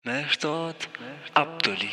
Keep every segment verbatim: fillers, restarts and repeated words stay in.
مهرداد عبدلی.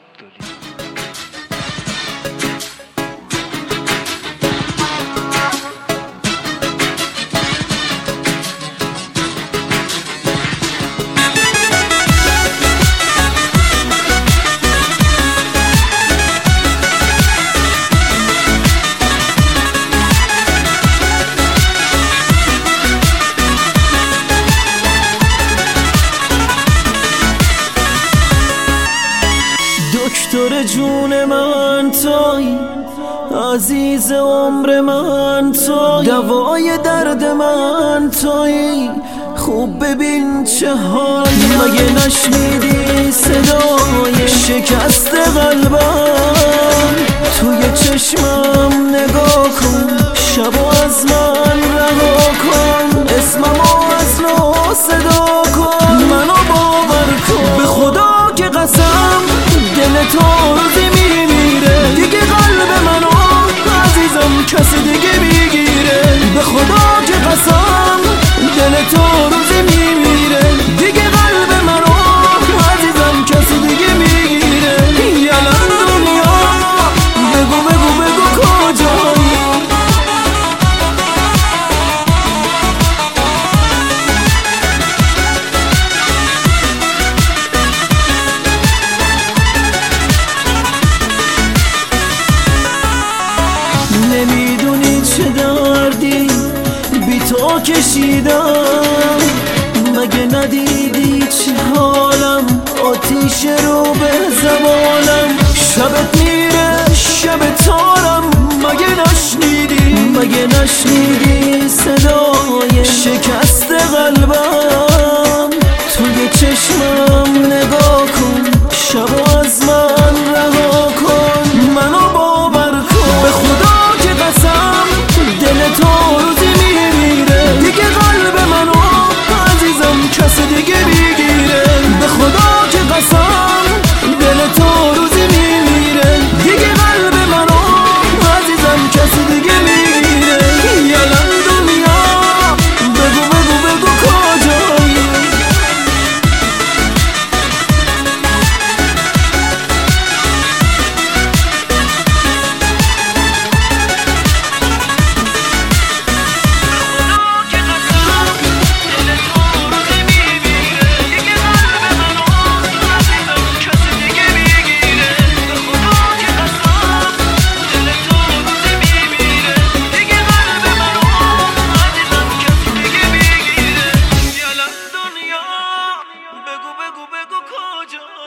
دکتر جون من توی، عزیز عمر من توی، دوای درد من توی، خوب ببین چه حالی. مگه نشنیدی صدای شکست قلبم؟ توی چشمم نگاه کن، شبو از من رها کن، اسممو از نو صدا کن، منو باور کن. به خدا که قسم دل تو روزی میمیره، دیگه قلب منو عزیزم کسی دیگه میگیره. به خدا که قسم دل تو روزی میمیره، دیگه قلب منو عزیزم کسی دیگه میگیره. یلا دنیا بگو بگو بگو کجایی؟ نمیدونی چه دردی بی تو کشیدم، مگه ندیدی چه حالم آتیش رو به زبانم. شبت میره شب تارم، مگه نشنیدی مگه نشنیدی صدای شکست قلبم؟ توی چشمم نگاه کن، شب از من رها کن، منو باور کن. به خدا که قسم دل تو روزی میمیره، دیگه قلب منو عزیزم کسی دیگه میگیره. به خدا که قسم دل تو روزی میمیره، دیگه قلب منو عزیزم کسی دیگه میگیره. یلا دنیا بگو بگو بگو کجایی؟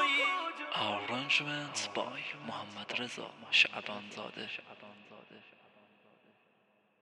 Arrangements by محمد رضا شعبان زاده.